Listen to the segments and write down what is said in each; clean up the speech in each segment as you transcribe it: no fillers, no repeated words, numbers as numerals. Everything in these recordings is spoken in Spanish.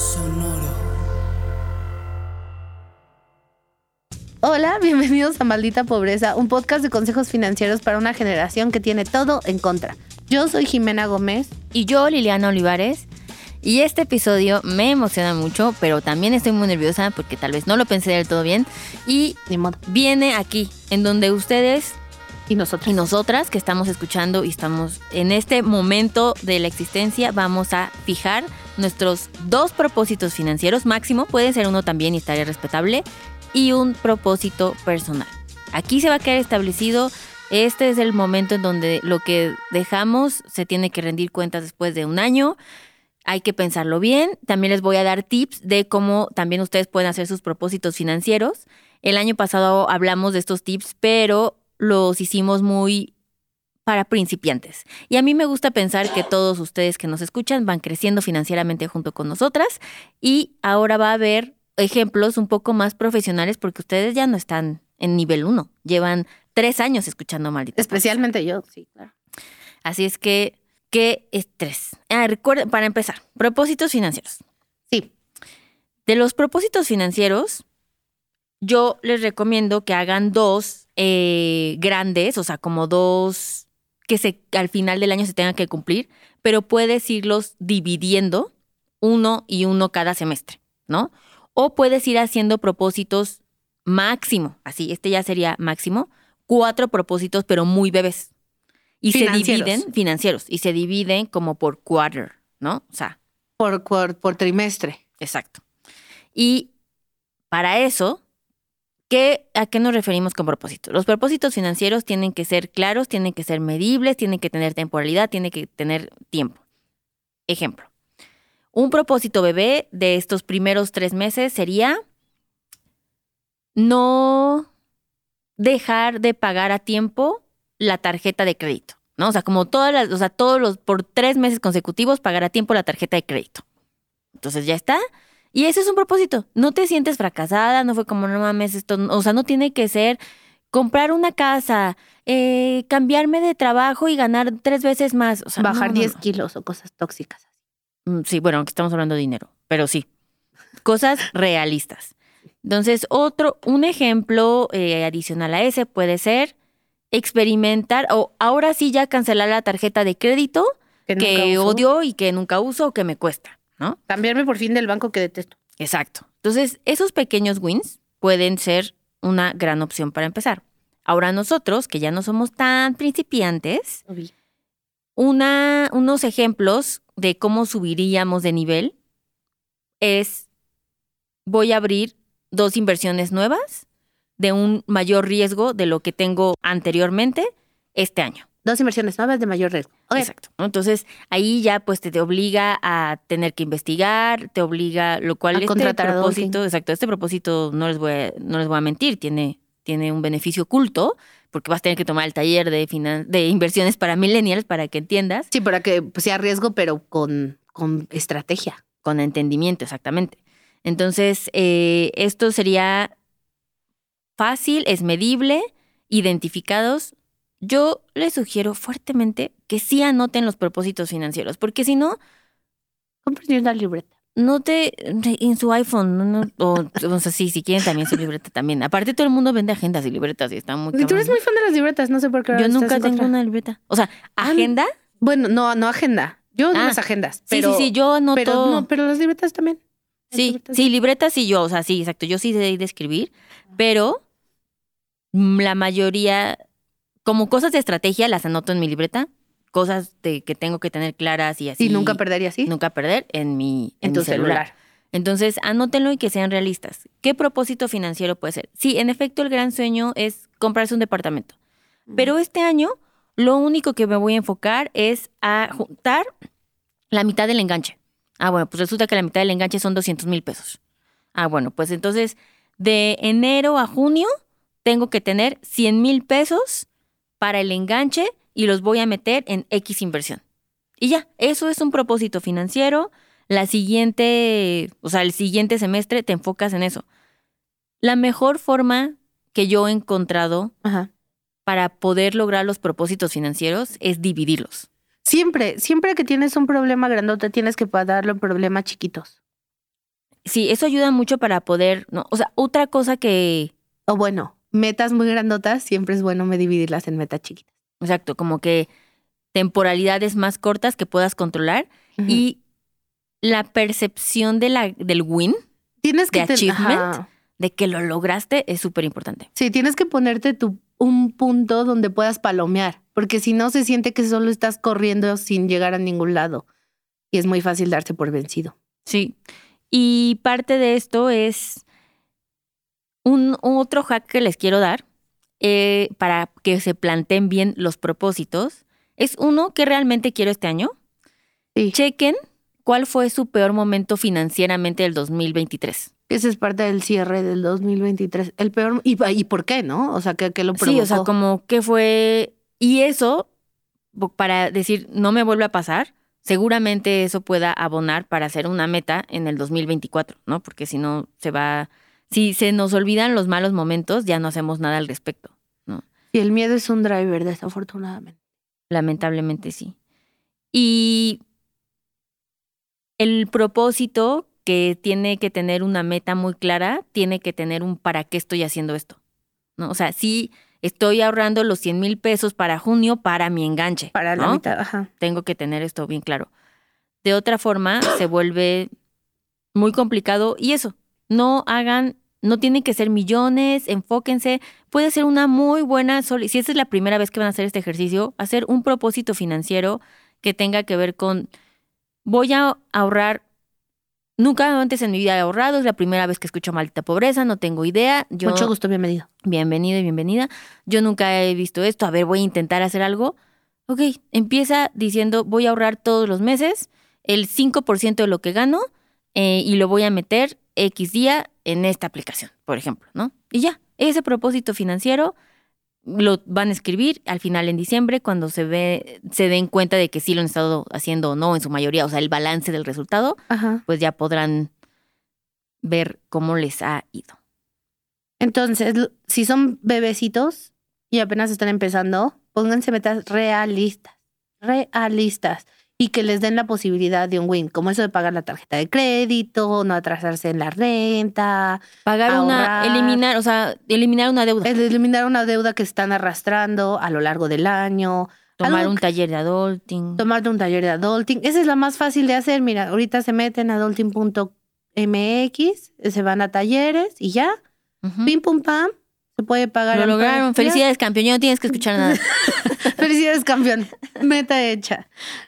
Sonoro. Hola, bienvenidos a Maldita Pobreza, un podcast de consejos financieros para una generación que tiene todo en contra. Yo soy Jimena Gómez. Y yo, Liliana Olivares. Y este episodio me emociona mucho, pero también estoy muy nerviosa porque tal vez no lo pensé del todo bien. Y Ni modo. viene aquí, en donde ustedes Y nosotros. y nosotras que estamos escuchando y estamos en este momento de la existencia, vamos a fijar nuestros 2 propósitos financieros máximo. Puede ser uno también y estaría respetable. Y un propósito personal. Aquí se va a quedar establecido. Este es el momento en donde lo que dejamos se tiene que rendir cuentas después de un año. Hay que pensarlo bien. También les voy a dar tips de cómo también ustedes pueden hacer sus propósitos financieros. El año pasado hablamos de estos tips, pero los hicimos muy para principiantes. Y a mí me gusta pensar que todos ustedes que nos escuchan van creciendo financieramente junto con nosotras. Y ahora va a haber ejemplos un poco más profesionales porque ustedes ya no están en nivel 1. Llevan 3 años escuchando Maldita Pobreza. Especialmente yo, sí, claro. Así es que, ¿qué estrés? Recuerden, para empezar, propósitos financieros. Sí. De los propósitos financieros, yo les recomiendo que hagan 2 grandes, o sea, como 2 que al final del año se tengan que cumplir, pero puedes irlos dividiendo 1 y 1 cada semestre, ¿no? O puedes ir haciendo propósitos máximo, así, este ya sería máximo, 4 propósitos, pero muy bebés. Y Financieros. se dividen, financieros, y se dividen como por quarter, ¿no? O sea, Por trimestre. exacto. Y para eso, ¿a qué nos referimos con propósitos? Los propósitos financieros tienen que ser claros, tienen que ser medibles, tienen que tener temporalidad, tienen que tener tiempo. Ejemplo. Un propósito bebé de estos primeros 3 meses sería no dejar de pagar a tiempo la tarjeta de crédito, ¿no? O sea, como por 3 meses consecutivos pagar a tiempo la tarjeta de crédito. Entonces ya está. Y ese es un propósito. No te sientes fracasada, no fue como, no mames, esto, o sea, no tiene que ser comprar una casa, cambiarme de trabajo y ganar 3 veces más. O sea, Bajar no. 10 kilos o cosas tóxicas. Sí, bueno, aunque estamos hablando de dinero, pero sí. Cosas realistas. Entonces, un ejemplo adicional a ese puede ser experimentar o ahora sí ya cancelar la tarjeta de crédito Que nunca que uso. odio y que nunca uso o que me cuesta, ¿no? Cambiarme por fin del banco que detesto. Exacto. Entonces, esos pequeños wins pueden ser una gran opción para empezar. Ahora nosotros, que ya no somos tan principiantes, unos ejemplos de cómo subiríamos de nivel es, voy a abrir 2 inversiones nuevas de un mayor riesgo de lo que tengo anteriormente este año. 2 inversiones nuevas de mayor riesgo. Ok. Exacto. Entonces, ahí ya pues te obliga a tener que investigar, te obliga, lo cual A contratar a Dolphin. este propósito no les voy a mentir, tiene un beneficio oculto, porque vas a tener que tomar el taller de inversiones para millennials para que entiendas. Sí, para que pues, sea riesgo, pero con estrategia. Con entendimiento, exactamente. Entonces, esto sería fácil, es medible, identificados. Yo les sugiero fuertemente que sí anoten los propósitos financieros, porque si no, Cómprense una libreta. en su iPhone, o sea, sí, si quieren también su libreta también. Aparte, todo el mundo vende agendas y libretas y está muy Y tú cabrón. eres muy fan de las libretas, no sé por qué. Yo ahora nunca estás en tengo contra. una libreta. O sea, agenda. Bueno, no agenda. Yo las agendas. Pero, sí, yo anoto. Pero las libretas también. Las Sí, libretas sí, libretas sí yo, o sea, sí, exacto. Yo sí sé de escribir, pero la mayoría, como cosas de estrategia, las anoto en mi libreta. Cosas que tengo que tener claras y así. Y nunca perdería así. Nunca perder en mi tu celular. Entonces, anótenlo y que sean realistas. ¿Qué propósito financiero puede ser? Sí, en efecto, el gran sueño es comprarse un departamento. Pero este año, lo único que me voy a enfocar es a juntar la mitad del enganche. Bueno, pues resulta que la mitad del enganche son 200,000 pesos. Bueno, pues entonces, de enero a junio, tengo que tener 100,000 pesos para el enganche y los voy a meter en X inversión. Y ya, eso es un propósito financiero. El siguiente semestre te enfocas en eso. La mejor forma que yo he encontrado para poder lograr los propósitos financieros es dividirlos. Siempre que tienes un problema grandote, tienes que darlo en problemas chiquitos. Sí, eso ayuda mucho para poder, ¿no? O sea, otra cosa que, O bueno, metas muy grandotas, siempre es bueno me dividirlas en metas chiquitas. exacto, como que temporalidades más cortas que puedas controlar Ujú. y la percepción del win, Tienes de que achievement, ajá. de que lo lograste, es súper importante. Sí, tienes que ponerte un punto donde puedas palomear, porque si no se siente que solo estás corriendo sin llegar a ningún lado y es muy fácil darse por vencido. Sí. Y parte de esto es un otro hack que les quiero dar para que se planteen bien los propósitos. Es uno, ¿qué realmente quiero este año? Sí, Chequen cuál fue su peor momento financieramente del 2023. ese es parte del cierre del 2023. El peor, y por qué, ¿no? O sea, ¿qué lo provocó? Sí, o sea, como qué fue. Y eso, para decir, no me vuelve a pasar, seguramente eso pueda abonar para hacer una meta en el 2024, ¿no? Porque si no, si se nos olvidan los malos momentos, ya no hacemos nada al respecto, ¿no? Y el miedo es un driver, desafortunadamente. Lamentablemente sí. Y el propósito que tiene que tener una meta muy clara, tiene que tener un para qué estoy haciendo esto, ¿no? O sea, sí estoy ahorrando los 100,000 pesos para junio para mi enganche, Para la ¿no? mitad, ajá. Tengo que tener esto bien claro. De otra forma, se vuelve muy complicado y eso, no tienen que ser millones, enfóquense. Puede ser una muy buena, si esta es la primera vez que van a hacer este ejercicio, hacer un propósito financiero que tenga que ver con, voy a ahorrar. Nunca antes en mi vida he ahorrado, es la primera vez que escucho Maldita Pobreza, no tengo idea. Mucho gusto, bienvenido. Bienvenido y bienvenida. Yo nunca he visto esto, a ver, voy a intentar hacer algo. Ok, empieza diciendo, voy a ahorrar todos los meses el 5% de lo que gano y lo voy a meter X día en esta aplicación, por ejemplo, ¿no? Y ya, ese propósito financiero lo van a escribir al final en diciembre cuando se den cuenta de que sí lo han estado haciendo o no en su mayoría, o sea, el balance del resultado, Ajá. pues ya podrán ver cómo les ha ido. Entonces, si son bebecitos y apenas están empezando, pónganse metas realistas y que les den la posibilidad de un win, como eso de pagar la tarjeta de crédito, no atrasarse en la renta, ahorrar, eliminar una deuda. eliminar una deuda que están arrastrando a lo largo del año. Tomar un taller de adulting. Tomarte un taller de adulting. Esa es la más fácil de hacer. Mira, ahorita se meten a adulting.mx, se van a talleres y ya. Ujú. Pim, pum, pam. Se puede pagar. Lo lograron. Felicidades, campeón. Ya no tienes que escuchar nada. Felicidades, campeón. Meta hecha.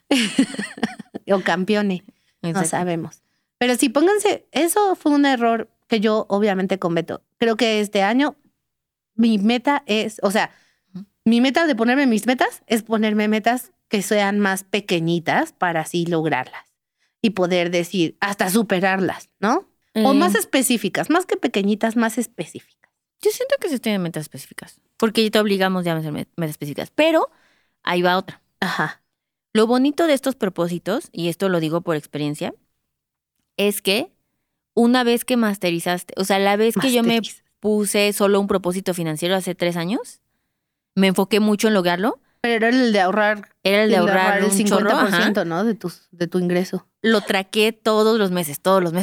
O campeone. No Exacto. sabemos. Pero sí, pónganse. Eso fue un error que yo obviamente cometo. Creo que este año mi meta es, o sea, mi meta de ponerme mis metas es ponerme metas que sean más pequeñitas para así lograrlas y poder decir, hasta superarlas, ¿no? O más específicas, más que pequeñitas, más específicas. Yo siento que se tienen metas específicas. Porque ya te obligamos ya a hacer metas específicas. Pero ahí va otra. Ajá. Lo bonito de estos propósitos, y esto lo digo por experiencia, es que una vez que masterizaste, o sea, la vez que yo me puse solo un propósito financiero hace 3 años, me enfoqué mucho en lograrlo. Pero era el de ahorrar. Era el de ahorrar el un 50%, chorro, ¿no? De tu ingreso. Lo traqué todos los meses.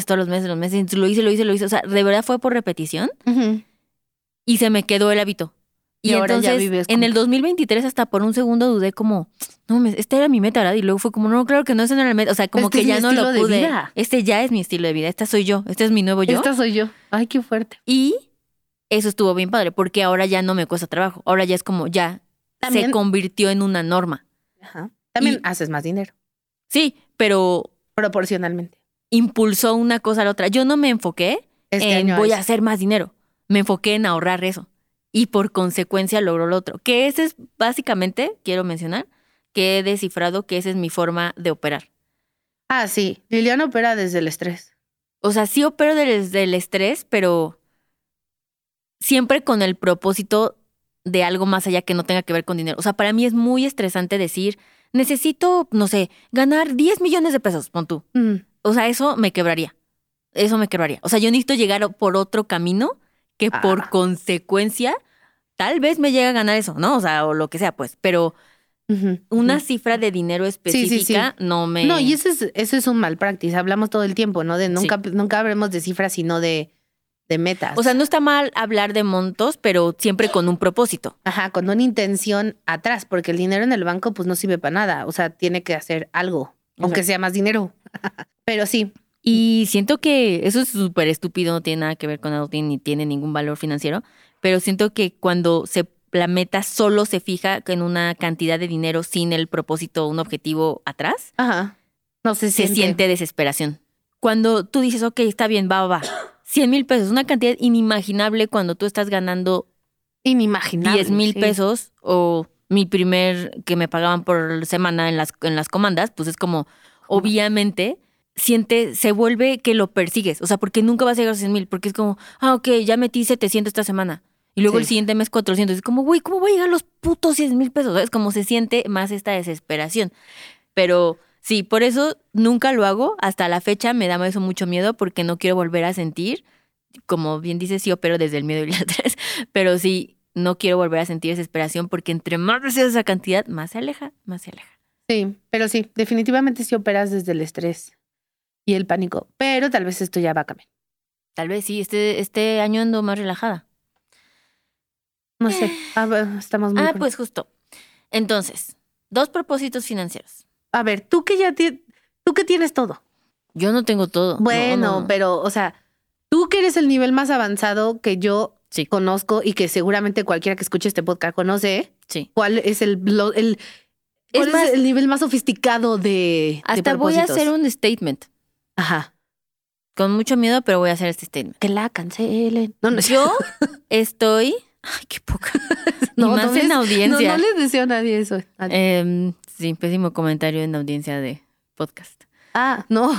Lo hice. O sea, de verdad fue por repetición Uh-huh. y se me quedó el hábito. Y ahora ya entonces, vives en el 2023 hasta por un segundo dudé como, no, esta era mi meta, ¿verdad? Y luego fue como, no, claro que no, esa no era la meta. O sea, como Este que es ya mi no lo estilo de pude. vida. Este ya es mi estilo de vida. Esta soy yo. Este es mi nuevo yo. Esta soy yo. Ay, qué fuerte. Y eso estuvo bien padre, porque ahora ya no me cuesta trabajo. Ahora ya es como, ya También- se convirtió en una norma. Ajá. También Y- haces más dinero. Sí, pero Proporcionalmente. impulsó una cosa a la otra. Yo no me enfoqué Este en año voy es- a hacer más dinero. Me enfoqué en ahorrar eso. Y por consecuencia logró lo otro. Que ese es básicamente, quiero mencionar, que he descifrado que esa es mi forma de operar. Ah, sí. Liliana opera desde el estrés. O sea, sí opero desde el estrés, pero siempre con el propósito de algo más allá que no tenga que ver con dinero. O sea, para mí es muy estresante decir, necesito, no sé, ganar 10 millones de pesos, pon tú. O sea, eso me quebraría. O sea, yo necesito llegar por otro camino que por consecuencia tal vez me llegue a ganar eso, ¿no? O sea, o lo que sea, pues. Pero una cifra de dinero específica no me... No, y eso es un mal practice. Hablamos todo el tiempo, ¿no? De nunca hablemos de cifras, sino de metas. O sea, no está mal hablar de montos, pero siempre con un propósito. Ajá, con una intención atrás, porque el dinero en el banco pues no sirve para nada. O sea, tiene que hacer algo, aunque sea más dinero. Pero sí. Y siento que eso es súper estúpido, no tiene nada que ver con adulting ni tiene ningún valor financiero, pero siento que cuando la meta solo se fija en una cantidad de dinero sin el propósito, un objetivo atrás, ajá, no se siente desesperación. Cuando tú dices, ok, está bien, va. 100,000 pesos, una cantidad inimaginable cuando tú estás ganando inimaginable, 10,000 pesos o mi primer que me pagaban por semana en las comandas, pues es como, obviamente, se vuelve que lo persigues. O sea, porque nunca vas a llegar a 100,000, porque es como, ok, ya metí 700 esta semana. Y luego el siguiente mes 400. Es como, güey, ¿cómo voy a llegar a los putos 100,000 pesos? Es como se siente más esta desesperación. Pero sí, por eso nunca lo hago. Hasta la fecha me da eso mucho miedo porque no quiero volver a sentir, como bien dices, sí opero desde el miedo y el estrés, pero sí, no quiero volver a sentir desesperación porque entre más deseas esa cantidad, más se aleja. Sí, pero sí, definitivamente sí operas desde el estrés y el pánico. Pero tal vez esto ya va a cambiar. Tal vez sí, este año ando más relajada. No sé, estamos muy... pues justo. Entonces, 2 propósitos financieros. A ver, tú que tienes todo. Yo no tengo todo. Bueno, no. Pero, o sea, tú que eres el nivel más avanzado que yo conozco y que seguramente cualquiera que escuche este podcast conoce. Sí. ¿Cuál es el nivel más sofisticado de hasta voy a hacer un statement. Ajá. Con mucho miedo, pero voy a hacer este statement. Que la cancelen. No. Yo estoy... Ay, qué poca. Y más en audiencia. No les deseo a nadie eso. Sí, pésimo comentario en audiencia de podcast. No.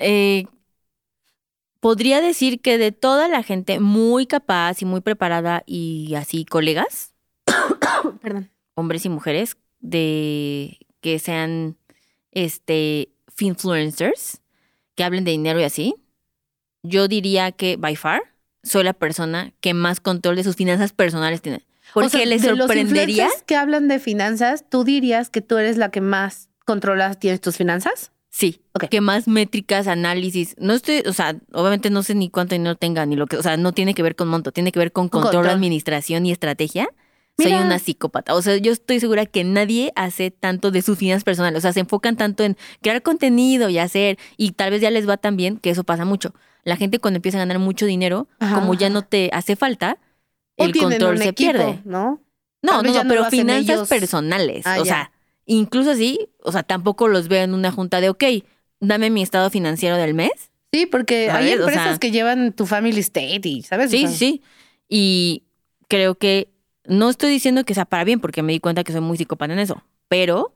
Podría decir que de toda la gente muy capaz y muy preparada y así colegas, perdón, hombres y mujeres, de que sean finfluencers, que hablen de dinero y así, yo diría que by far soy la persona que más control de sus finanzas personales tiene. Porque, o sea, les sorprendería. ¿De los que hablan de finanzas, tú dirías que tú eres la que más controlas, tienes tus finanzas? Sí, que más métricas, análisis. No estoy, o sea, obviamente no sé ni cuánto dinero tenga, ni lo que, o sea, no tiene que ver con monto, tiene que ver con control, administración y estrategia. Mira. Soy una psicópata. O sea, yo estoy segura que nadie hace tanto de sus finanzas personales. O sea, se enfocan tanto en crear contenido y hacer, y tal vez ya les va tan bien que eso pasa mucho. La gente cuando empieza a ganar mucho dinero, como ya no te hace falta, el control se pierde. ¿No? No, pero finanzas personales. O sea, incluso así, o sea, tampoco los veo en una junta de, ok, dame mi estado financiero del mes. Sí, porque hay empresas que llevan tu family state y, ¿sabes? Sí, sí. Y creo que no estoy diciendo que sea para bien, porque me di cuenta que soy muy psicópata en eso. Pero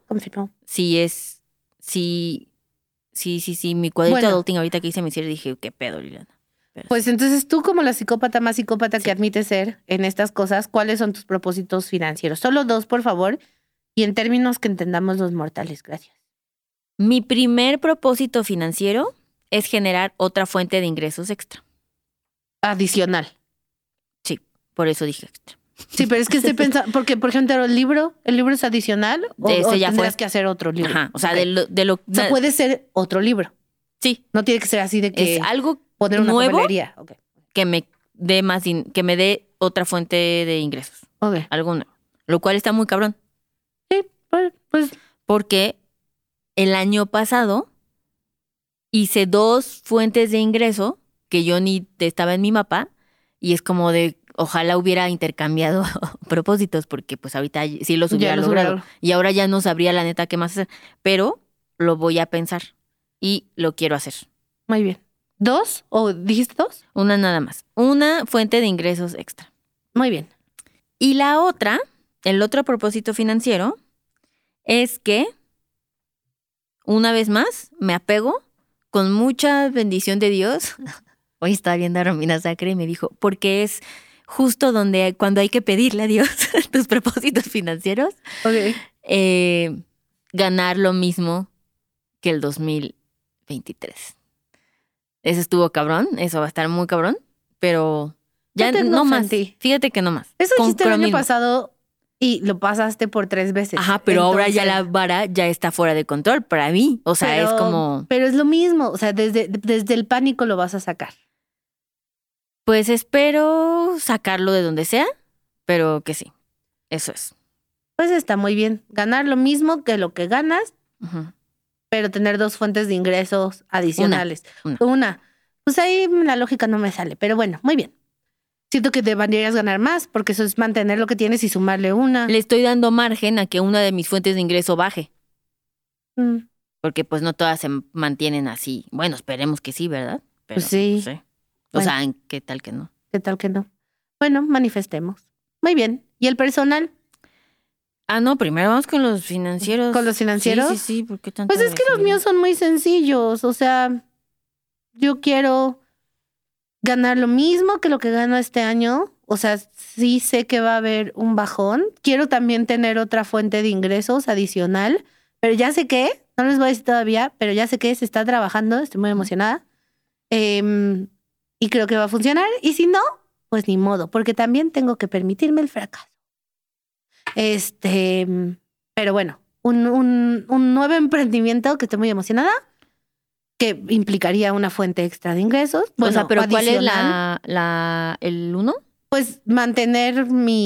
sí, mi cuadrito de adulting ahorita que hice mi cierre dije, qué pedo, Liliana. Pero pues entonces tú como la psicópata más psicópata que admite ser en estas cosas, ¿cuáles son tus propósitos financieros? Solo 2, por favor, y en términos que entendamos los mortales. Gracias. Mi primer propósito financiero es generar otra fuente de ingresos extra. Adicional. Sí, por eso dije extra. Sí, pero es que estoy pensando, porque por ejemplo el libro es adicional o tendrás que hacer otro libro. Ajá, o sea, o sea, puede ser otro libro. Sí. No tiene que ser así de que es algo poner una nuevo papelería. que me dé que me dé otra fuente de ingresos. Algo nuevo. Lo cual está muy cabrón. Sí, pues. Porque el año pasado hice 2 fuentes de ingreso que yo ni estaba en mi mapa y es como de ojalá hubiera intercambiado propósitos porque pues ahorita sí los hubiera logrado. Y ahora ya no sabría la neta qué más hacer. Pero lo voy a pensar y lo quiero hacer. Muy bien. 2 o dijiste 2? Una nada más. Una fuente de ingresos extra. Muy bien. Y la otra, el otro propósito financiero es que una vez más me apego con mucha bendición de Dios. Hoy estaba viendo a Romina Sacre y me dijo, porque es justo cuando hay que pedirle a Dios tus propósitos financieros, ganar lo mismo que el 2023. Eso estuvo cabrón, eso va a estar muy cabrón, pero ya no más. Fíjate que no más. Eso dijiste el año pasado y lo pasaste por 3 veces. Ajá, pero ahora ya la vara ya está fuera de control para mí. O sea, es como... Pero es lo mismo, o sea, desde el pánico lo vas a sacar. Pues espero sacarlo de donde sea, pero que sí, eso es. Pues está muy bien. Ganar lo mismo que lo que ganas, pero tener 2 fuentes de ingresos adicionales. Una. Pues ahí la lógica no me sale, pero bueno, muy bien. Siento que deberías ganar más, porque eso es mantener lo que tienes y sumarle una. Le estoy dando margen a que una de mis fuentes de ingreso baje. Porque pues no todas se mantienen así. Bueno, esperemos que sí, ¿verdad? Pero, pues sí. No sé. O sea, ¿qué tal que no? ¿Qué tal que no? Bueno, manifestemos. Muy bien. ¿Y el personal? No, primero vamos con los financieros. ¿Con los financieros? Sí, ¿por qué tanto? Pues es que los míos son muy sencillos. O sea, yo quiero ganar lo mismo que lo que gano este año. O sea, sí sé que va a haber un bajón. Quiero también tener otra fuente de ingresos adicional. Pero ya sé que, no les voy a decir todavía, pero ya sé que se está trabajando. Estoy muy emocionada. Y creo que va a funcionar. Y si no, pues ni modo. Porque también tengo que permitirme el fracaso. Pero bueno, un nuevo emprendimiento que estoy muy emocionada, que implicaría una fuente extra de ingresos. Bueno, o sea, pero ¿cuál es el 1? Pues mantener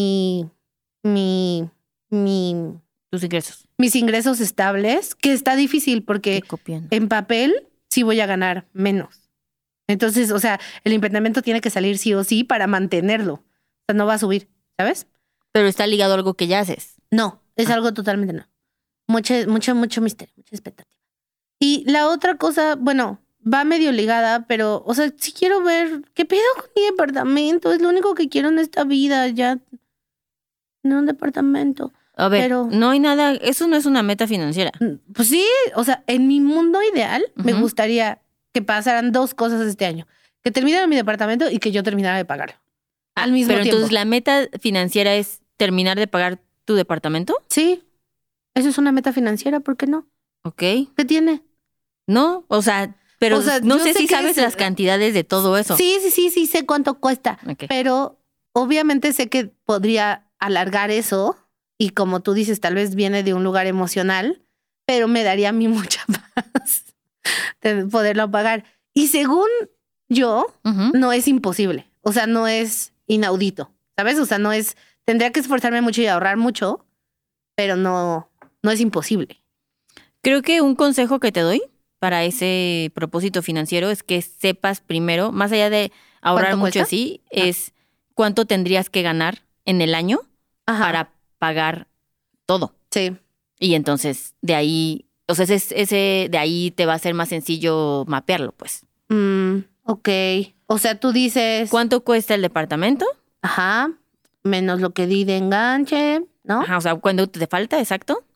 tus ingresos. Mis ingresos estables, que está difícil porque en papel sí voy a ganar menos. Entonces, o sea, el emprendimiento tiene que salir sí o sí para mantenerlo. O sea, no va a subir, ¿sabes? Pero está ligado a algo que ya haces. No, es algo totalmente no. Mucho misterio, mucha expectativa. Y la otra cosa, bueno, va medio ligada, pero, o sea, sí quiero ver qué pedo con mi departamento. Es lo único que quiero en esta vida, ya. No un departamento. A ver, pero no hay nada, eso no es una meta financiera. Pues sí, o sea, en mi mundo ideal me gustaría que pasaran 2 cosas este año. Que terminara mi departamento y que yo terminara de pagarlo. Al mismo tiempo. Pero entonces, ¿la meta financiera es terminar de pagar tu departamento? Sí, eso es una meta financiera, ¿por qué no? Ok. ¿Qué tiene? No, o sea, pero no sé si sabes las cantidades de todo eso. Sí, sé cuánto cuesta. Okay. Pero obviamente sé que podría alargar eso y como tú dices, tal vez viene de un lugar emocional, pero me daría a mí mucha paz de poderlo pagar. Y según yo, no es imposible. O sea, no es inaudito, ¿sabes? O sea, no es... Tendría que esforzarme mucho y ahorrar mucho, pero no es imposible. Creo que un consejo que te doy para ese propósito financiero es que sepas primero, más allá de ahorrar mucho así, es cuánto tendrías que ganar en el año para pagar todo. Sí. Y entonces, de ahí, o sea, de ahí te va a ser más sencillo mapearlo, pues. Ok. O sea, tú dices... ¿Cuánto cuesta el departamento? Ajá. Menos lo que di de enganche, ¿no? Ajá, o sea, ¿cuánto te falta? Exacto.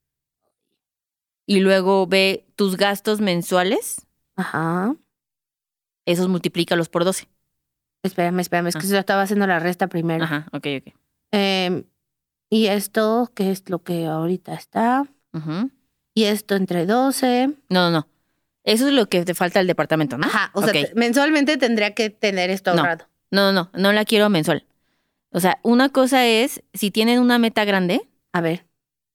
Y luego ve tus gastos mensuales. Ajá. Esos multiplícalos por 12. Espérame, es que yo estaba haciendo la resta primero. Ajá, ok. Y esto, que es lo que ahorita está. Y esto entre 12. No. Eso es lo que te falta al departamento, ¿no? Ajá, o sea, mensualmente tendría que tener esto ahorrado. No la quiero mensual. O sea, una cosa es, si tienen una meta grande. A ver.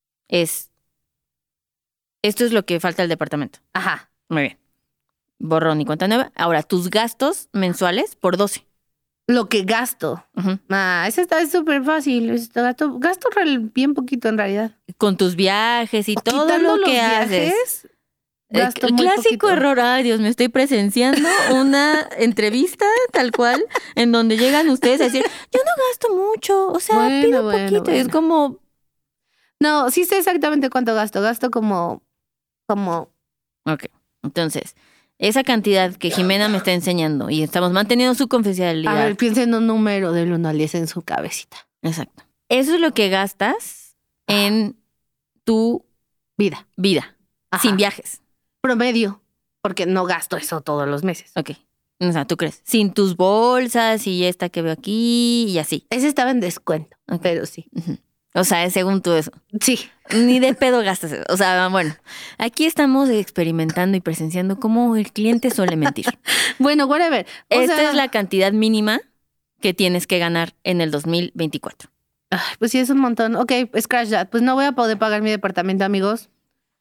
Esto es lo que falta al departamento. Ajá. Muy bien. Borrón y cuenta nueva. Ahora, tus gastos mensuales por 12. Lo que gasto. Eso está súper fácil. Gasto bien poquito en realidad. Con tus viajes y todo lo que haces. Gasto el muy clásico poquito. error. Ay, Dios, me estoy presenciando una entrevista tal cual en donde llegan ustedes a decir, yo no gasto mucho, o sea, pido poquito. Bueno. Es como... No, sí sé exactamente cuánto gasto. Gasto como... Ok, entonces, esa cantidad que Jimena me está enseñando y estamos manteniendo su confidencialidad. A ver, piensa en un número del 1 al 10 en su cabecita. Exacto. Eso es lo que gastas en tu vida. Ajá. Sin viajes. Promedio, porque no gasto eso todos los meses. Ok. O sea, ¿tú crees? Sin tus bolsas y esta que veo aquí y así. Ese estaba en descuento, pero sí. O sea, es según tú eso. Sí. Ni de pedo gastas eso. O sea, bueno, aquí estamos experimentando y presenciando cómo el cliente suele mentir. Bueno, whatever. Esta es la cantidad mínima que tienes que ganar en el 2024. Ay, pues sí, es un montón. Ok, scratch that. Pues no voy a poder pagar mi departamento, amigos.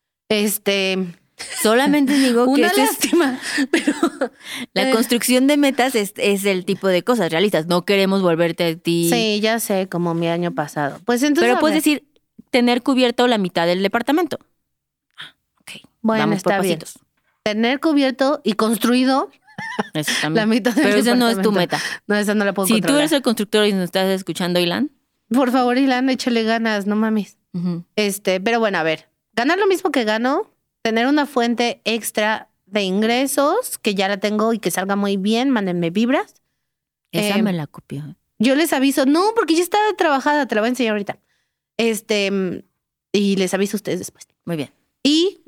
Solamente digo que Una lástima, pero la construcción de metas es el tipo de cosas realistas. No queremos volverte a ti. sí, ya sé, como mi año pasado. Pues entonces, Pero puedes decir tener cubierto la mitad del departamento. Ok. bueno, Vamos por está bien. pasitos. Tener cubierto y construido Eso también. la mitad del Pero esa no es tu departamento. meta. No, esa no la puedo Si tú controlar. eres el constructor y nos estás escuchando, Ilan. Por favor, Ilan, échale ganas, no mames. Ujú. Pero bueno, a ver, ganar lo mismo que gano, tener una fuente extra de ingresos, que ya la tengo y que salga muy bien, mándenme vibras. Esa me la copió. Yo les aviso, no, porque ya está trabajada, te la voy a enseñar ahorita. Y les aviso a ustedes después. Muy bien. Y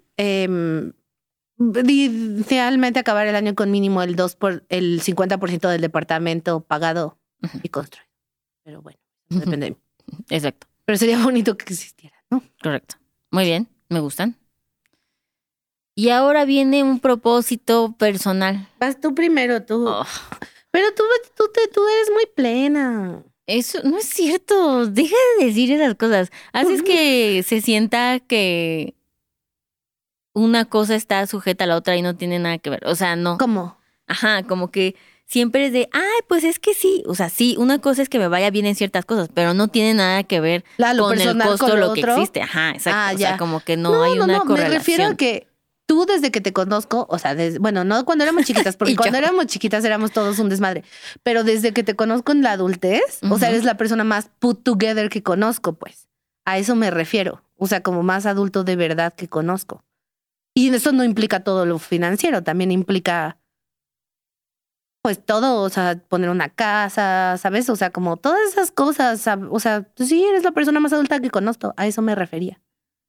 idealmente acabar el año con mínimo el 50% del departamento pagado y construido. Pero bueno, depende de mí. Exacto. Pero sería bonito que existiera, ¿no? Correcto. Muy bien. Me gustan. Y ahora viene un propósito personal. Vas tú primero, tú. Oh, Pero tú eres muy plena. eso no es cierto. Deja de decir esas cosas. Haces que se sienta que una cosa está sujeta a la otra y no tiene nada que ver. O sea, no. ¿Cómo? Ajá, como que siempre es de, ay, pues es que sí. O sea, sí, una cosa es que me vaya bien en ciertas cosas, pero no tiene nada que ver Lo con el personal, costo, con lo que otro. existe. Ajá, exacto. Ah, o sea, ya. como que no hay una correlación. Me refiero a que tú desde que te conozco, o sea, bueno, no cuando éramos chiquitas, porque Y cuando yo. éramos chiquitas éramos todos un desmadre, pero desde que te conozco en la adultez, o sea, Ujú. eres la persona más put together que conozco, pues. A eso me refiero. O sea, como más adulto de verdad que conozco. Y eso no implica todo lo financiero, también implica, pues todo, o sea, poner una casa, ¿sabes? O sea, como todas esas cosas, o sea, tú sí eres la persona más adulta que conozco, a eso me refería.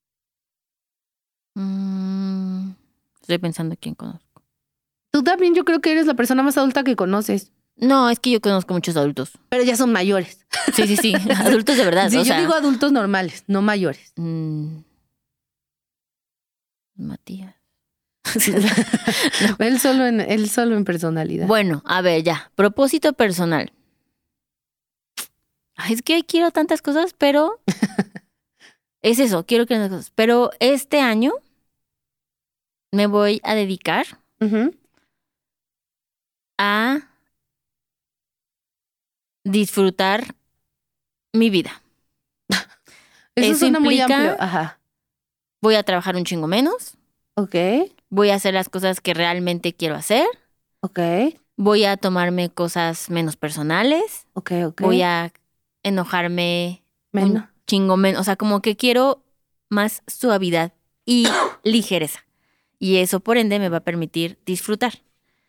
Estoy pensando quién conozco. Tú también yo creo que eres la persona más adulta que conoces, No, es que yo conozco muchos adultos. pero ya son mayores. Sí, sí, sí. Adultos de verdad. Sí, o yo sea, digo adultos normales, no mayores. Matías. Él solo en personalidad. Bueno, a ver, ya. Propósito personal. Ay, es que quiero tantas cosas, pero es eso, quiero que tantas cosas. Pero este año me voy a dedicar Ujú. a disfrutar mi vida. Eso Eso suena muy implica- amplio. Ajá. Voy a trabajar un chingo menos. Ok, Voy a hacer las cosas que realmente quiero hacer. ok, Voy a tomarme cosas menos personales. ok. Voy a enojarme Menos. un chingo menos. O sea, como que quiero más suavidad y ligereza. Y eso, por ende, me va a permitir disfrutar.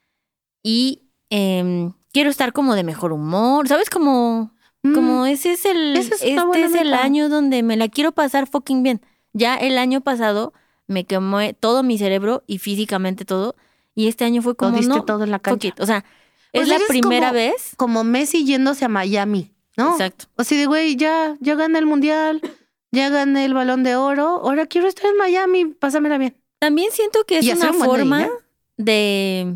Y quiero estar como de mejor humor. ¿Sabes? Como ese es el, Esa es una buena es el meta. año donde me la quiero pasar fucking bien. Ya el año pasado me quemó todo mi cerebro y físicamente todo. Y este año fue como, diste no, todo en la fuck cancha. it. O sea, Pues es la eres primera como- vez. Como Messi yéndose a Miami, ¿no? Exacto. O sea, de güey, ya gané el mundial, ya gané el Balón de Oro, ahora quiero estar en Miami, pásamela bien. También siento que es Y hacer una un buen forma dinero. de...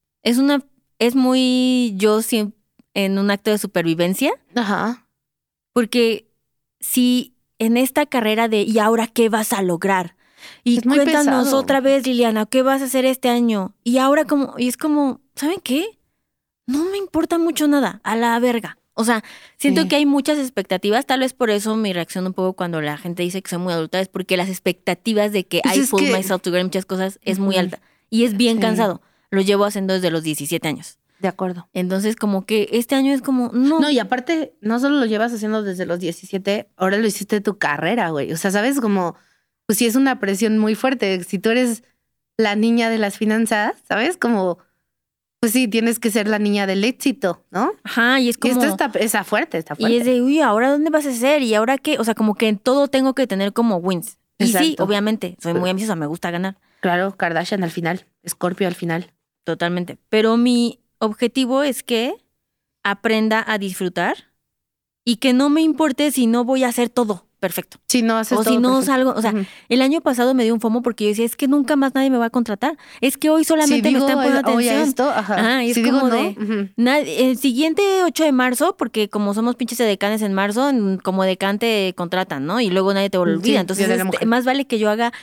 Es muy en un acto de supervivencia, Ajá. porque si en esta carrera de ¿y ahora qué vas a lograr? Y Es muy cuéntanos pesado. otra vez, Liliana, ¿qué vas a hacer este año? Y ahora y es como, ¿saben qué? No me importa mucho nada, a la verga. O sea, siento Sí. que hay muchas expectativas, tal vez por eso mi reacción un poco cuando la gente dice que soy muy adulta es porque las expectativas de que Pues I es pull que- myself together muchas cosas es muy Ujú. alta y es bien Sí. cansado. Lo llevo haciendo desde los 17 años. De acuerdo. Entonces, como que este año es como, no. No, y aparte, no solo lo llevas haciendo desde los 17, ahora lo hiciste tu carrera, güey. O sea, ¿sabes? Como, pues sí es una presión muy fuerte. Si tú eres la niña de las finanzas, ¿sabes? Como, pues sí, tienes que ser la niña del éxito, ¿no? Ajá, y es Y como... esto está fuerte, está fuerte. Y es de, uy, ¿ahora dónde vas a hacer? ¿Y ahora qué? O sea, como que en todo tengo que tener como wins. Y sí, Exacto. obviamente, soy muy ambiciosa, me gusta ganar. Claro, Kardashian al final, Scorpio al final. Totalmente. Pero mi objetivo es que aprenda a disfrutar y que no me importe si no voy a hacer todo. perfecto. Si no haces O todo si no perfecto. salgo, o sea, el año pasado me dio un FOMO porque yo decía, es que nunca más nadie me va a contratar. Es que hoy solamente si me digo están poniendo hoy a atención. esto, ajá. Ajá, y si es digo como no, de, el siguiente 8 de marzo, porque como somos pinches edecanes en marzo, como edecán te contratan, ¿no? Y luego nadie te olvida. Sí, Entonces, Día de la Mujer. más vale que yo haga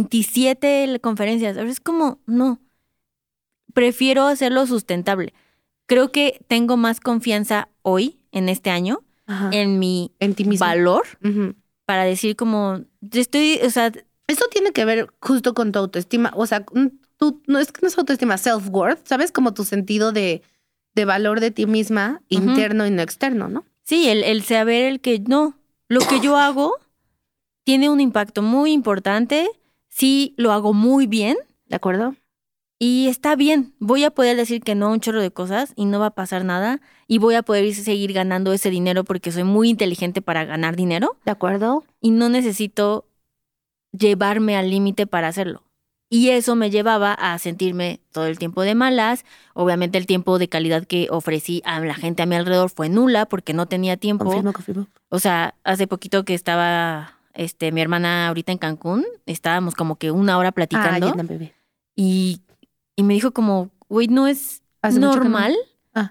27 conferencias. Ahora es como, no, prefiero hacerlo sustentable. Creo que tengo más confianza hoy, en este año, Ajá. en mi En ti misma. valor Ujú. para decir como, yo estoy, o sea, Eso tiene que ver justo con tu autoestima. O sea, tú, no es que no es autoestima, self-worth, ¿sabes? Como tu sentido de valor de ti misma, interno y no externo, ¿no? sí, el saber el que no, lo que yo hago tiene un impacto muy importante, sí lo hago muy bien ¿De acuerdo? y está bien. Voy a poder decir que no a un chorro de cosas y no va a pasar nada y voy a poder seguir ganando ese dinero porque soy muy inteligente para ganar dinero ¿De acuerdo? y no necesito llevarme al límite para hacerlo. Y eso me llevaba a sentirme todo el tiempo de malas. Obviamente el tiempo de calidad que ofrecí a la gente a mi alrededor fue nula porque no tenía tiempo. Confirmo. O sea, hace poquito que estaba mi hermana ahorita en Cancún, estábamos como que una hora platicando ya, bebé. y me dijo como, güey, no es Hace mucho que no. normal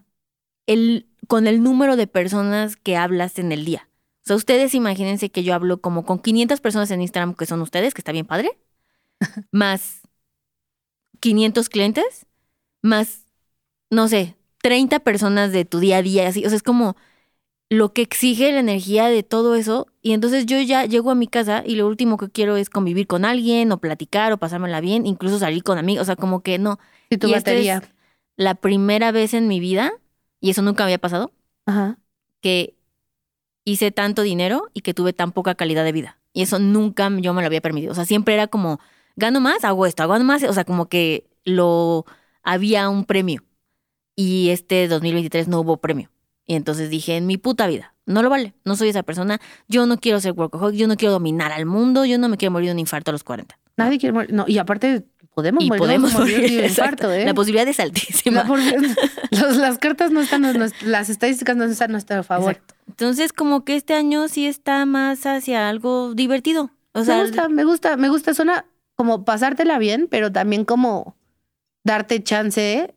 con el número de personas que hablas en el día. O sea, ustedes imagínense que yo hablo como con 500 personas en Instagram que son ustedes, que está bien padre, más 500 clientes, más, no sé, 30 personas de tu día a día, así. O sea, es como lo que exige la energía de todo eso. Y entonces yo ya llego a mi casa y lo último que quiero es convivir con alguien o platicar o pasármela bien, incluso salir con amigos. O sea, como que no. Y tu y esta batería. es la primera vez en mi vida, y eso nunca había pasado, Ajá. que hice tanto dinero y que tuve tan poca calidad de vida. Y eso nunca yo me lo había permitido. O sea, siempre era como, gano más, hago esto, hago más. O sea, como que había un premio. Y 2023 no hubo premio. Y entonces dije, en mi puta vida, no lo vale. No soy esa persona. Yo no quiero ser workaholic, yo no quiero dominar al mundo, yo no me quiero morir de un infarto a los 40. Nadie quiere morir. No, y aparte, podemos morir de un infarto, ¿eh? La posibilidad es altísima. Las cartas no están, las estadísticas no están a nuestro favor. Exacto. Entonces, como que este año sí está más hacia algo divertido. O sea, me gusta. Suena como pasártela bien, pero también como darte chance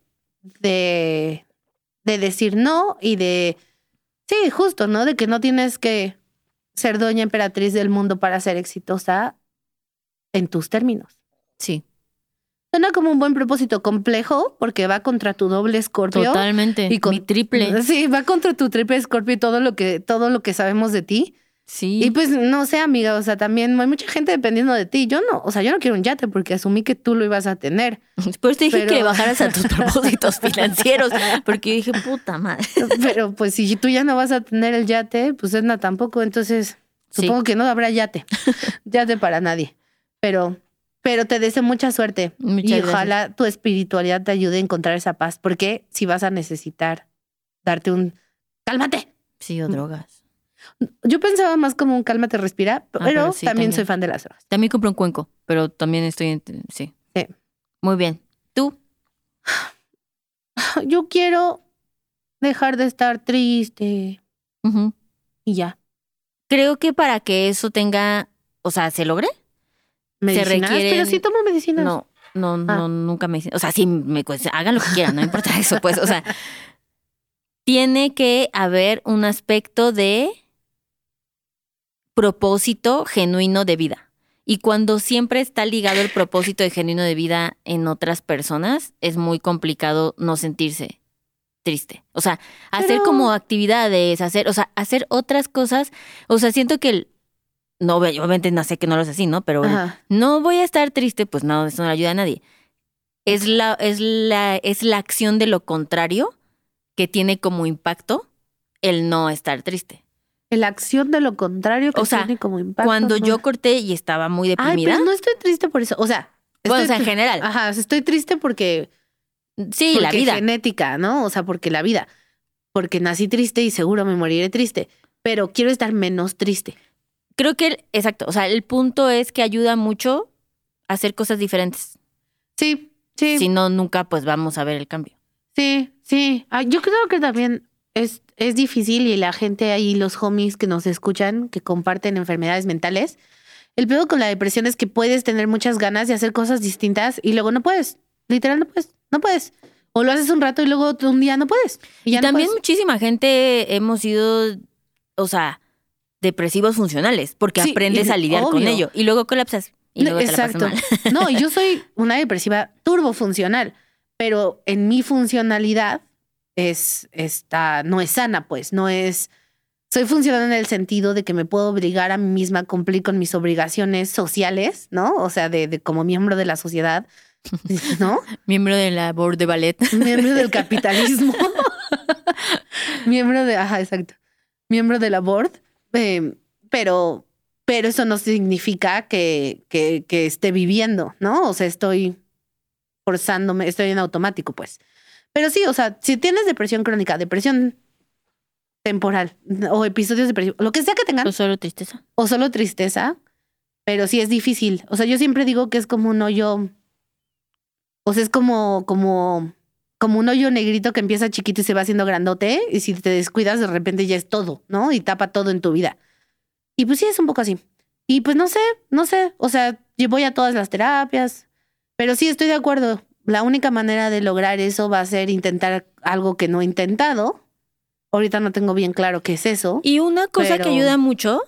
de decir no y sí, justo, ¿no? De que no tienes que ser doña emperatriz del mundo para ser exitosa en tus términos. sí. Suena como un buen propósito complejo porque va contra tu doble Escorpio. Totalmente. Y mi triple. Sí, va contra tu triple Escorpio y todo lo que sabemos de ti. Sí. Y pues no sé, amiga, o sea, también hay mucha gente dependiendo de ti. Yo no quiero un yate porque asumí que tú lo ibas a tener. Después te dije que le bajaras a tus propósitos financieros porque yo dije, puta madre. Pero pues si tú ya no vas a tener el yate, pues Edna tampoco, entonces supongo que no habrá yate para nadie. Pero te deseo mucha suerte. Muchas ojalá tu espiritualidad te ayude a encontrar esa paz, porque si vas a necesitar darte un cálmate. Sí, o drogas. Yo pensaba más como un cálmate, respira, pero sí, también soy fan de las drogas. También compré un cuenco, pero también estoy sí. Muy bien. ¿Tú? Yo quiero dejar de estar triste. Y ya. Creo que para que eso se logre, ¿Medicinas? se requiere. Pero sí tomo medicinas. No, nunca medicinas. O sea, sí, hagan lo que quieran, no importa eso, pues. O sea, tiene que haber un aspecto de propósito genuino de vida. Y cuando siempre está ligado el propósito de genuino de vida en otras personas, es muy complicado no sentirse triste. O sea, hacer como actividades, hacer otras cosas. O sea, siento que no, obviamente no sé que no lo es así, ¿no? Pero no voy a estar triste, pues no, eso no le ayuda a nadie. Es la acción de lo contrario que tiene como impacto el no estar triste. La acción de lo contrario que tiene como impacto. Cuando yo corté y estaba muy deprimida. Ay, pero no estoy triste por eso. O sea, en general. Ajá, estoy triste porque la vida. Genética, ¿no? O sea, porque la vida. Porque nací triste y seguro me moriré triste. Pero quiero estar menos triste. Creo que, exacto. O sea, el punto es que ayuda mucho a hacer cosas diferentes. Sí. Si no, nunca pues vamos a ver el cambio. Sí. Yo creo que también es es difícil y la gente ahí, los homies que nos escuchan, que comparten enfermedades mentales, el peor con la depresión es que puedes tener muchas ganas de hacer cosas distintas y luego no puedes. Literal, no puedes. O lo haces un rato y luego un día no puedes. Y ya también no puedes. muchísima gente hemos sido, o sea, depresivos funcionales, porque Sí, aprendes a lidiar con obvio. ello. Y luego colapsas. Y luego Exacto. te la pasas mal. No, y yo soy una depresiva turbofuncional, pero en mi funcionalidad no es sana, pues, no es... Soy funcional en el sentido de que me puedo obligar a mí misma a cumplir con mis obligaciones sociales, ¿no? O sea, de como miembro de la sociedad, ¿no? Miembro de la board de ballet. Miembro del capitalismo. Exacto. Miembro de la board. Pero eso no significa que esté viviendo, ¿no? O sea, estoy forzándome, estoy en automático, pues. Pero sí, o sea, si tienes depresión crónica, depresión temporal o episodios de depresión, lo que sea que tengan. O solo tristeza. O solo tristeza, pero sí es difícil. O sea, yo siempre digo que es como un hoyo, o sea, es como un hoyo negrito que empieza chiquito y se va haciendo grandote y si te descuidas de repente ya es todo, ¿no? Y tapa todo en tu vida. Y pues sí, es un poco así. Y pues no sé, o sea, yo voy a todas las terapias, pero sí estoy de acuerdo. La única manera de lograr eso va a ser intentar algo que no he intentado. Ahorita no tengo bien claro qué es eso. Y una cosa que ayuda mucho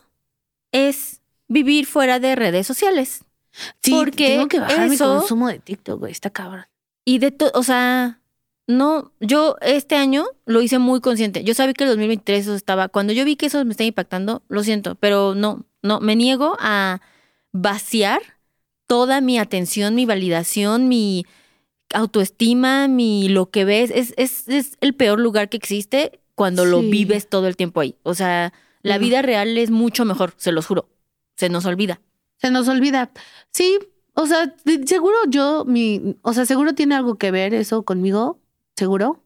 es vivir fuera de redes sociales. Sí, porque tengo que bajar mi eso, consumo de TikTok, güey, está cabrón. Y o sea, no, yo este año lo hice muy consciente. Yo sabía que el 2023 eso estaba, cuando yo vi que eso me estaba impactando, lo siento, pero no, me niego a vaciar toda mi atención, mi validación, mi autoestima, lo que ves. Es el peor lugar que existe cuando lo vives todo el tiempo ahí. O sea, la vida real es mucho mejor, se los juro. Se nos olvida. Se nos olvida. Sí, o sea, seguro seguro tiene algo que ver eso conmigo, seguro.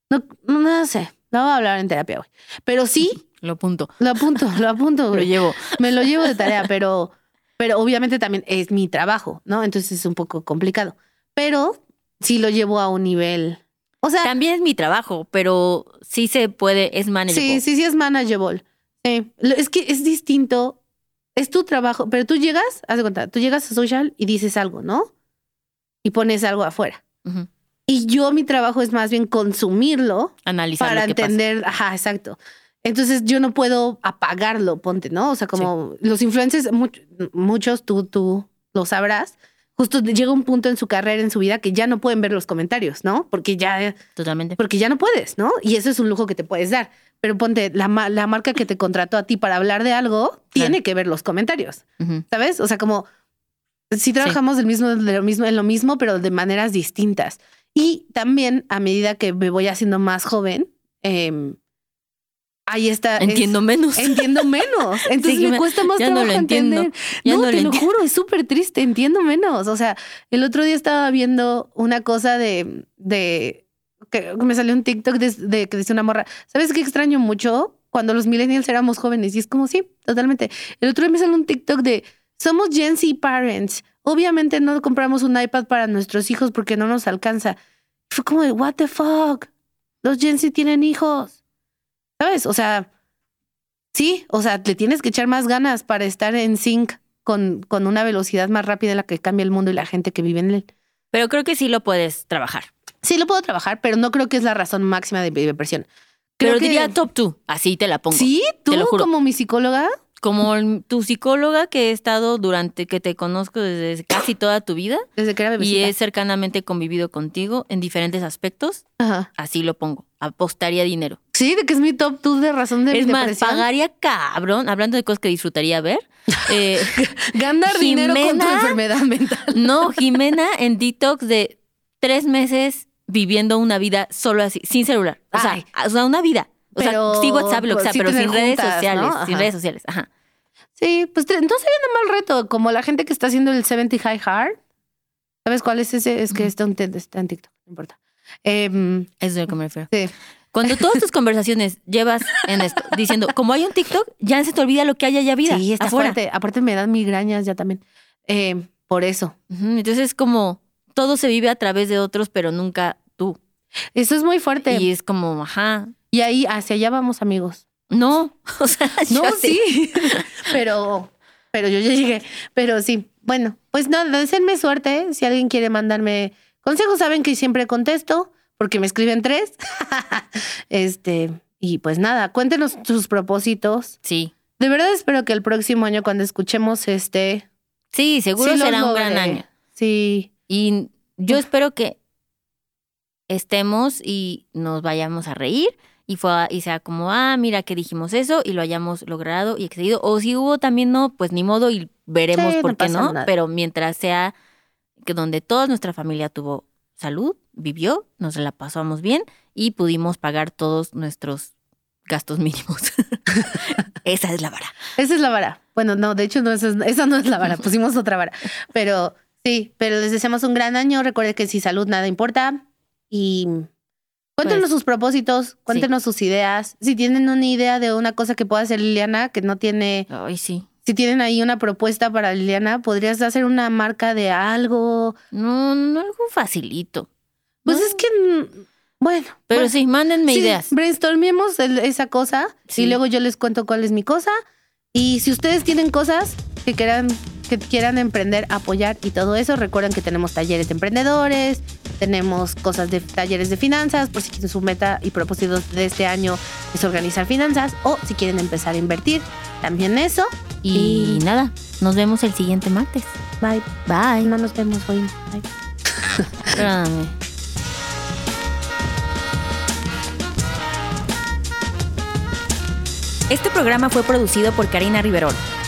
No sé, no voy a hablar en terapia, güey. Pero sí. Lo apunto. Lo apunto, güey. Lo llevo. Me lo llevo de tarea, pero obviamente también es mi trabajo, ¿no? Entonces es un poco complicado. Pero sí lo llevo a un nivel. O sea. También es mi trabajo, pero sí se puede, es manageable. Sí es manageable. Es que es distinto. Es tu trabajo, pero tú llegas, haz de cuenta, tú llegas a social y dices algo, ¿no? Y pones algo afuera. Uh-huh. Y mi trabajo es más bien consumirlo. Analizar para lo que entender, pasa. Ajá, exacto. Entonces yo no puedo apagarlo, ponte, ¿no? O sea, como los influencers, muchos, tú lo sabrás, justo llega un punto en su carrera, en su vida, que ya no pueden ver los comentarios, ¿no? Porque ya no puedes, ¿no? Y eso es un lujo que te puedes dar. Pero ponte, la marca que te contrató a ti para hablar de algo, tiene que ver los comentarios, uh-huh. ¿sabes? O sea, como si trabajamos en lo mismo, pero de maneras distintas. Y también, a medida que me voy haciendo más joven, ahí está. Entiendo menos. Entonces me cuesta más trabajo entender. Te lo juro, es súper triste. Entiendo menos. O sea, el otro día estaba viendo una cosa de que me salió un TikTok de que decía una morra. ¿Sabes qué extraño mucho? Cuando los millennials éramos jóvenes. Y es como, sí, totalmente. El otro día me salió un TikTok de somos Gen Z parents. Obviamente no compramos un iPad para nuestros hijos porque no nos alcanza. Fue como de, what the fuck? Los Gen Z tienen hijos. ¿Sabes? O sea, sí, o sea, le tienes que echar más ganas para estar en sync con una velocidad más rápida en la que cambia el mundo y la gente que vive en él. Pero creo que sí lo puedes trabajar. Sí, lo puedo trabajar, pero no creo que es la razón máxima de depresión. Pero diría top 2, así te la pongo. ¿Sí? ¿Tú te lo juro. Como mi psicóloga? Como tu psicóloga que he estado que te conozco desde casi toda tu vida. Desde que era bebecita. Y he cercanamente convivido contigo en diferentes aspectos. Ajá. Así lo pongo. Apostaría dinero. Sí, de que es mi top 2 de razón de depresión. Es más, pagaría cabrón, hablando de cosas que disfrutaría ver. Ganar dinero con tu enfermedad mental. No, Jimena en detox de 3 meses viviendo una vida solo así, sin celular. O sea, una vida. O sea, sí WhatsApp, lo que sea, pero sin redes sociales. ¿No? Sin redes sociales, ajá. Sí, pues entonces sería un mal reto, como la gente que está haciendo el 70 High Hard. ¿Sabes cuál es ese? Es que está en TikTok, no importa. Eso es lo que me refiero. Sí. Cuando todas tus conversaciones llevas en esto, diciendo, como hay un TikTok, ya se te olvida lo que haya ya vida. Sí, está afuera. fuerte. Aparte me dan migrañas ya también. Por eso. Entonces, como todo se vive a través de otros, pero nunca tú. Eso es muy fuerte. Y es como, ajá. Y ahí, hacia allá vamos, amigos. No, o sea, No, yo sí. pero yo ya llegué. Pero sí, bueno, pues nada, deseenme suerte. Si alguien quiere mandarme consejos, saben que siempre contesto, porque me escriben 3. Y pues nada, cuéntenos sus propósitos. Sí. De verdad espero que el próximo año, cuando escuchemos Sí, seguro sí los será un logré. gran año. Sí. Y yo espero que estemos y nos vayamos a reír y sea como, mira que dijimos eso y lo hayamos logrado y excedido. O si hubo también no, pues ni modo y veremos Sí, por no qué pasa no. nada. Pero mientras sea que donde toda nuestra familia tuvo salud, vivió, nos la pasamos bien y pudimos pagar todos nuestros gastos mínimos. Esa es la vara. Esa es la vara. Bueno, no, de hecho, no, esa no es la vara. Pusimos otra vara. Pero sí, pero les deseamos un gran año. Recuerden que sin salud nada importa. Y cuéntenos Pues, sus propósitos, cuéntenos sus ideas. Si tienen una idea de una cosa que pueda hacer Liliana, que no tiene... Ay, sí. Si tienen ahí una propuesta para Liliana, podrías hacer una marca de algo. No, algo facilito. Pues ¿no? es que, bueno. Pero bueno, sí, mándenme sí, ideas. Brainstormemos esa cosa Sí. y luego yo les cuento cuál es mi cosa. Y si ustedes tienen cosas que quieran emprender, apoyar y todo eso, recuerden que tenemos talleres de emprendedores, tenemos talleres de finanzas, por si quieren su meta y propósitos de este año es organizar finanzas, o si quieren empezar a invertir, también eso. Y nada, nos vemos el siguiente martes. Bye. Bye. No nos vemos hoy. Bye. Perdóname. Este programa fue producido por Karina Riverol.